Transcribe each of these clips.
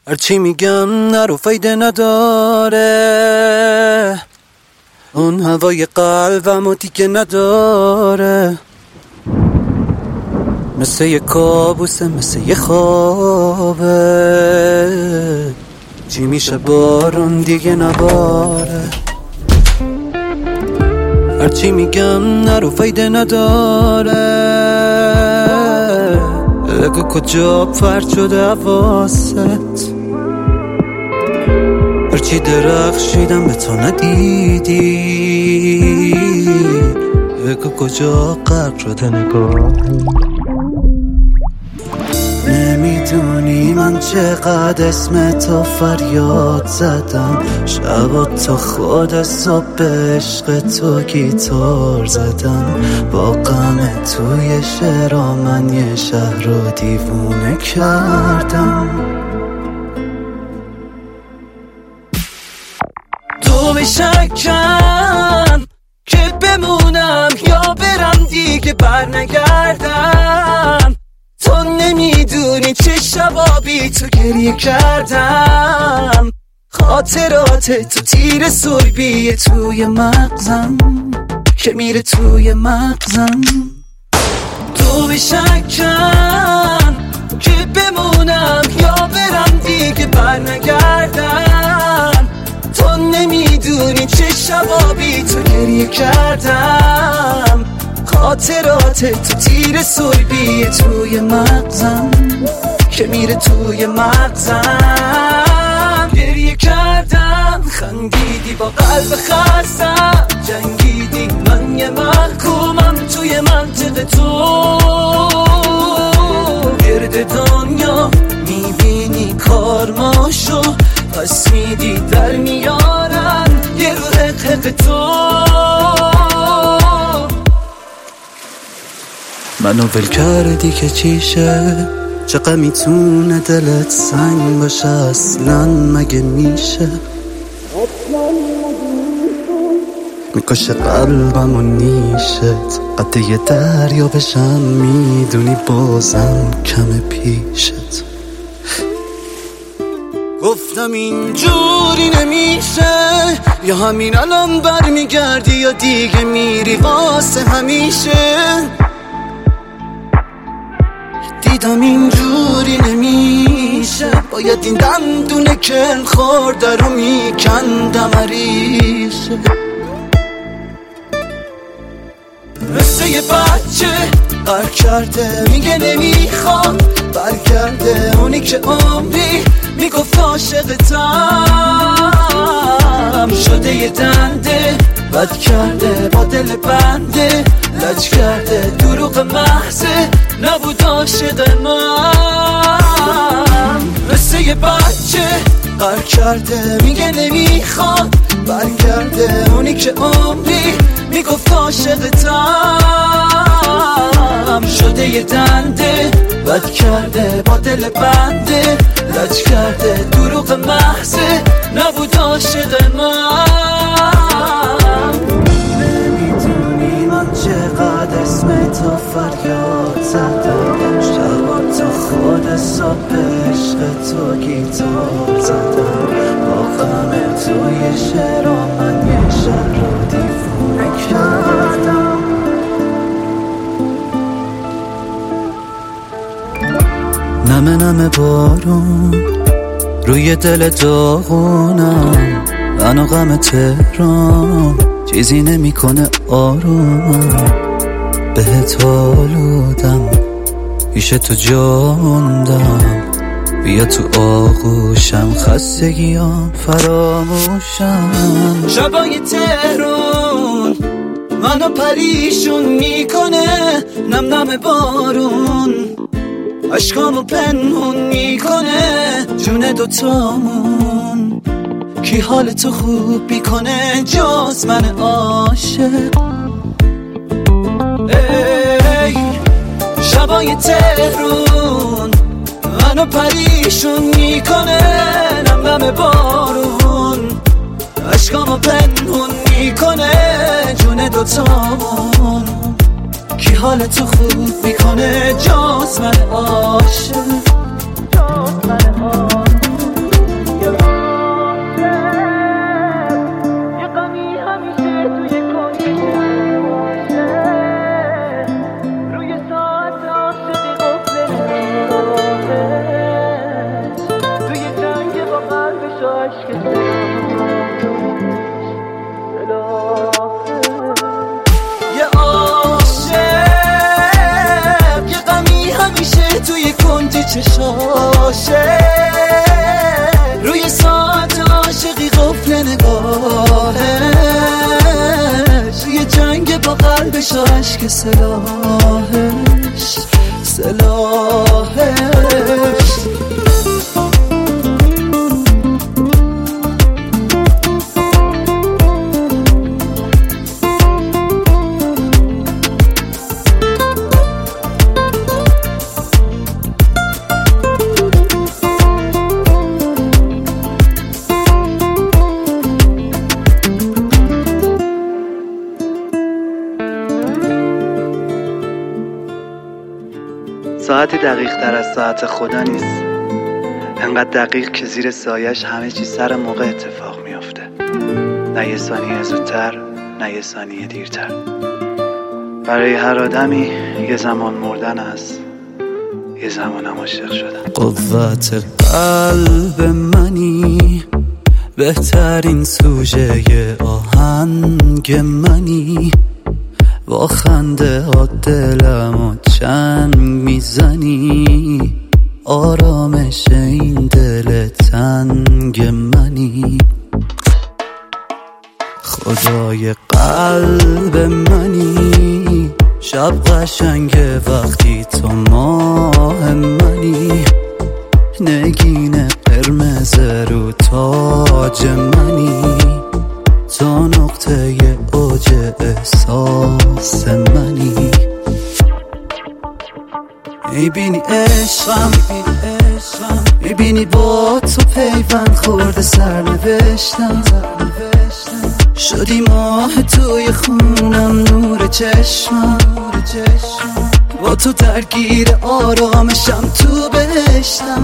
هرچی میگم نرو فایده نداره، اون هوای قلبمو دیگه نداره. مثل یه کابوسه، مثل یه خوابه، چی میشه بارون دیگه نباره. هرچی میگم نرو فایده نداره، بگو کجا پرت شده حواست. هرچی درخشیدم به تو ندیدی، بگو کجا غرق شده نگاهی. نمیدونی من چقدر اسم تو فریاد زدم، شبا تو خود صبح عشق تو گیتار زدم. با غم توی شعرها من یه شهر رو دیوونه کردم. تو به شکم که بمونم یا برم دیگه برنگردم. تو نمیدونی چه شبا بی تو گریه کردم. خاطرات تو تیر سربیه توی مغزم که میره توی مغزم. تو به شکم که بمونم یا برم دیگه برنگردم. تو نمیدونی چه شبا بی تو گریه کردم. خاطرات تو تیر سربیه توی مغزم که میره توی مغزم. گریه کردم، خندیدی با قلب خستم، جنگیدی من یه محکومم توی منطقه تو. گرد دنیا میبینی کارماشو، پس میدی در میارن یه رو حق تو. منو ول کردی که چیشه، چقدر میتونه دلت سنگ باشه اصلا مگه میشه. میکشه قلبم و نیشت، قد یه دریا بشم میدونی بازم کم پیشت. گفتم اینجوری نمیشه، یا همین الان برمیگردی یا دیگه میری واسه همیشه. دیدم اینجوری نمیشه، باید این دندونه کل خورده رو میکندم ریشه. مثل یه بچه قر کرده میگه نمیخواد برگرده، اونی که عمری میگفت عاشقتم. شده یه دنده بد کرده با دل بنده، لج کرده دروغ محضه نبود عاشق من. مثل یه بچه قر کرده میگه نمیخواد برگرده، اونی که عمری میگفت عاشقتم. شده یه دنده بد کرده با دل بنده، لج کرده دروغ محضه نبود عاشق من. نمیدونی من چقدر اسم تو فریاد زدم، شبا تو خود صبح عشق تو گیتار زدم. با غم توی شعرها من یه شهر رو دیوونه کردم. نمه نمه بارون روی دل داغونم، من و غم تهران چیزی نمیکنه آروم. بهت آلودم پیش تو جاندم، بیا تو آغوشم خستگیام فراموشم. شبای تهران منو پریشون میکنه، نم نم بارون عشقامو پنهون میکنه. جون دوتامون کی حال تو خوب میکنه جز من عاشق. ای شبای تهرون منو پریشون میکنه، نم نم بارون عشقامو پنهون میکنه. جون دوتامون کی حال تو خوب میکنه جز من عاشق. سلاحش ساعتی دقیق تر از ساعت خدا نیست، انقدر دقیق که زیر سایش همه چی سر موقع اتفاق میافته، نه یه ثانیه زودتر نه یه ثانیه دیرتر. برای هر آدمی یه زمان مردن است، یه زمان هم عاشق شدن. قوت قلب منی، بهترین سوژه آهنگ منی، با خنده ها دلمو چنگ میزنی، آرامش این دل تنگ منی. خدای قلب منی، شب قشنگه وقتی تو ماه منی، نگین قرمز رو تاج منی، تو نقطه اوج احساس منی. میبینی عشقم، میبینی با تو پیوند خورده سرنوشتم، شدی ماه توی خونم، نور چشمم، با تو درگیر آرامشم، تو بهشتم.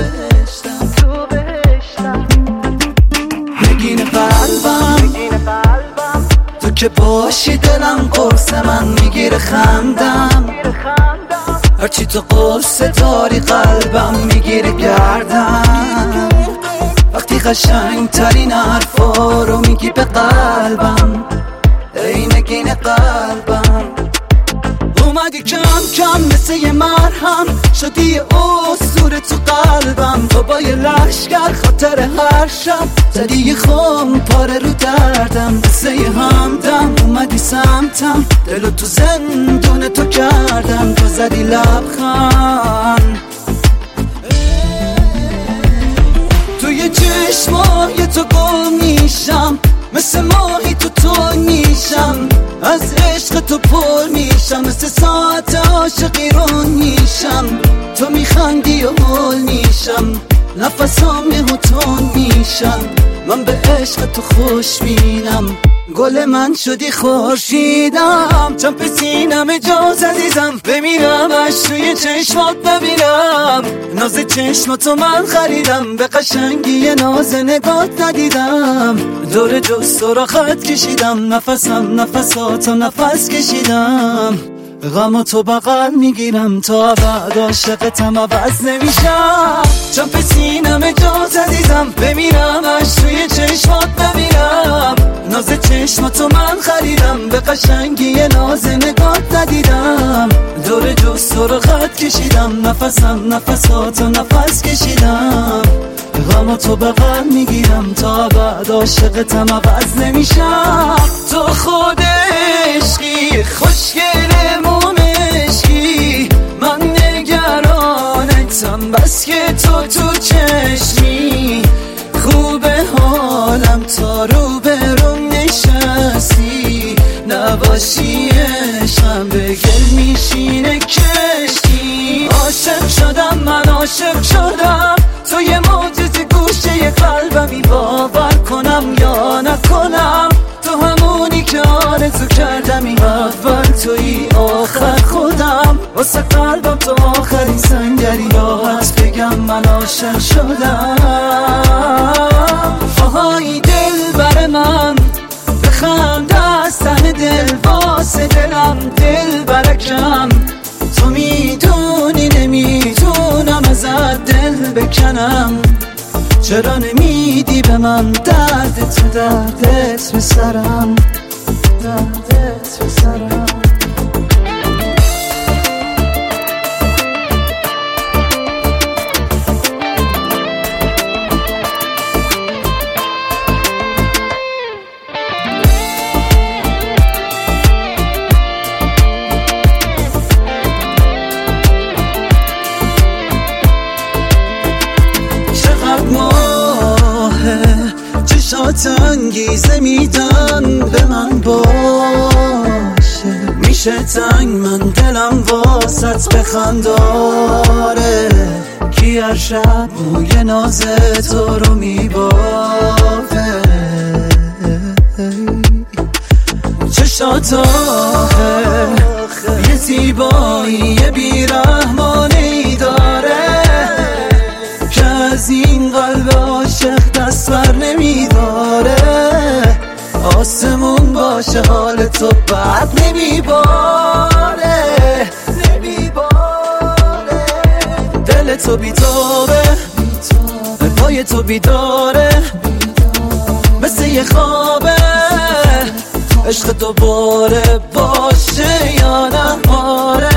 نگین قلبم، تو که باشی دلم قرص من میگیره خندم، هرچی تو قرص داری قلبم میگیره گردم. وقتی قشنگ ترین حرفا رو میگی به قلبم، ای نگین قلبم. اومدی کم کم مثل یه مرهم، شدی اسطوره تو قلبم، تو با یه لشگر خاطر هر شب زدی یه خم پاره رو دردم، مثل یه همدم اومدی سمتم، دلو تو زندون تو کردم، تو زدی لبخند توی چشمای تو گم میشم، مثل ماهی تو میشم، از عشق تو پر میشم، مثل ساعت عاشقی رون میشم، تو میخندی و هول میشم، نفسام هتون میشم، من به عشق تو خوش بینم، گل من شدی خورشیدم، چون به سینم اجاز عزیزم، بمیرم اش توی چشمات ببینم، ناز چشماتو من خریدم، به قشنگی ناز نگات ندیدم، دور جست را خط کشیدم، نفساتو نفس کشیدم، غم تو بغل میگیرم، تا بعد عاشقتم عوض نمیشم، چون به سینم اجاز عزیزم، بمیرم اش توی چشمات ببینم، ناز چشماتو من خریدم، به قشنگی ناز نگات ندیدم، دور جست رو خط کشیدم، نفساتو نفس کشیدم، غم تو بغل میگیرم، تا بعد عاشقتم عوض نمیشم. تو خود عشقی، خوشگل مومشکی، من نگرانتم، بس که تو چشمی، خوبه حالم تا رو برم نشستی، نباشی عشقم به گل میشینه کشتی. عاشق شدم من، عاشق شدم، تو یه معجزه گوشه قلبمی، باور کنم یا نکنم، تو همونی که آرزو کردمی، اول توی آخر خودم، واسه قلبم تو آخرین سنگری، راحت بگم من عاشق شدم. آهای دل بر من بخند از ته دل، واسه دلم دل برکم، تو میدونی نمیتونم ازت دل بکنم، چرا نمیدی به من درد تو، دردت به سرم، دردت به سرم. انگیزه میدن به من باشه. میشه تنگ من دلم واسط بخنداره، کی هر شب موی ناز تو رو میبافه. چشات آخه یه زیبایی بیرحمانی داره که از این قلب عاشق دست بر نمیداره. آسمون باشه حال تو بد نمیباره، دل تو بیتابه پای تو بیداره، مثل یه خوابه عشق دوباره باشه یا نه؟ آره